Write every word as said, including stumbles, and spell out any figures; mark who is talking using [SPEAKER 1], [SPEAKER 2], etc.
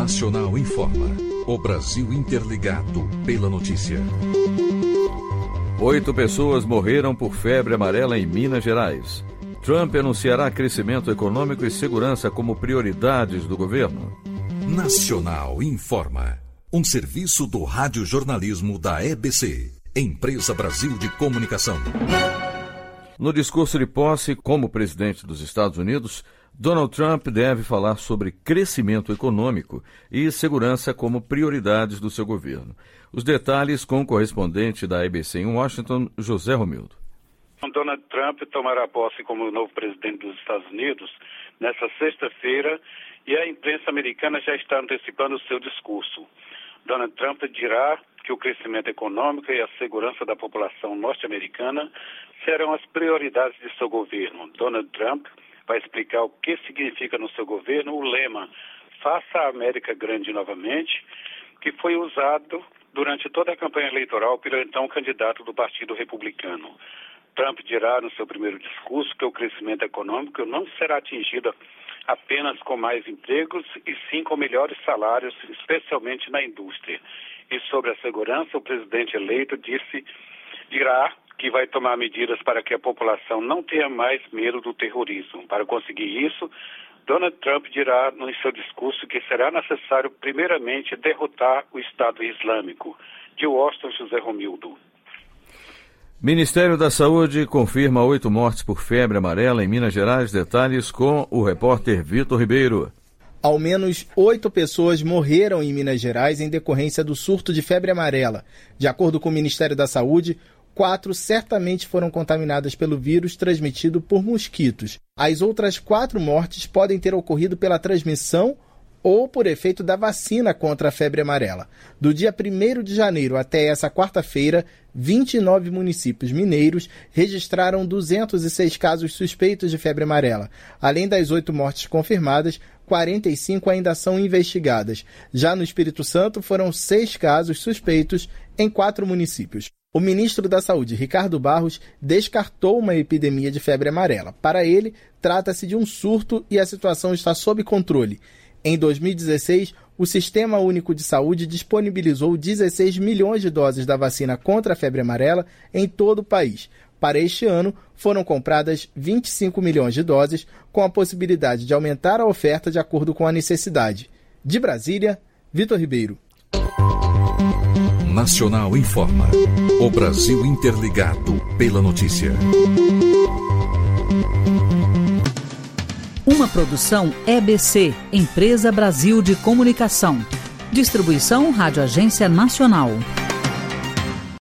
[SPEAKER 1] Nacional informa. O Brasil interligado pela notícia.
[SPEAKER 2] Oito pessoas morreram por febre amarela em Minas Gerais. Trump anunciará crescimento econômico e segurança como prioridades do governo.
[SPEAKER 1] Nacional informa. Um serviço do radiojornalismo da E B C, Empresa Brasil de Comunicação.
[SPEAKER 2] No discurso de posse como presidente dos Estados Unidos, Donald Trump deve falar sobre crescimento econômico e segurança como prioridades do seu governo. Os detalhes com o correspondente da E B C em Washington, José Romildo.
[SPEAKER 3] Donald Trump tomará posse como novo presidente dos Estados Unidos nesta sexta-feira e a imprensa americana já está antecipando o seu discurso. Donald Trump dirá que o crescimento econômico e a segurança da população norte-americana serão as prioridades de seu governo. Donald Trump vai explicar o que significa no seu governo o lema "Faça a América Grande novamente", que foi usado durante toda a campanha eleitoral pelo então candidato do Partido Republicano. Trump dirá no seu primeiro discurso que o crescimento econômico não será atingido apenas com mais empregos e sim com melhores salários, especialmente na indústria. E sobre a segurança, o presidente eleito disse, dirá que vai tomar medidas para que a população não tenha mais medo do terrorismo. Para conseguir isso, Donald Trump dirá no seu discurso que será necessário primeiramente derrotar o Estado Islâmico. De Washington, José Romildo.
[SPEAKER 2] Ministério da Saúde confirma oito mortes por febre amarela em Minas Gerais. Detalhes com o repórter Vitor Ribeiro.
[SPEAKER 4] Ao menos oito pessoas morreram em Minas Gerais em decorrência do surto de febre amarela. De acordo com o Ministério da Saúde, quatro certamente foram contaminadas pelo vírus transmitido por mosquitos. As outras quatro mortes podem ter ocorrido pela transmissão ou por efeito da vacina contra a febre amarela. Do dia primeiro de janeiro até essa quarta-feira, vinte e nove municípios mineiros registraram duzentos e seis casos suspeitos de febre amarela. Além das oito mortes confirmadas, quarenta e cinco ainda são investigadas. Já no Espírito Santo, foram seis casos suspeitos em quatro municípios. O ministro da Saúde, Ricardo Barros, descartou uma epidemia de febre amarela. Para ele, trata-se de um surto e a situação está sob controle. Em dois mil e dezesseis, o Sistema Único de Saúde disponibilizou dezesseis milhões de doses da vacina contra a febre amarela em todo o país. Para este ano, foram compradas vinte e cinco milhões de doses, com a possibilidade de aumentar a oferta de acordo com a necessidade. De Brasília, Vitor Ribeiro.
[SPEAKER 1] Nacional informa. O Brasil interligado pela notícia.
[SPEAKER 5] Uma produção E B C, Empresa Brasil de Comunicação. Distribuição Rádio Agência Nacional.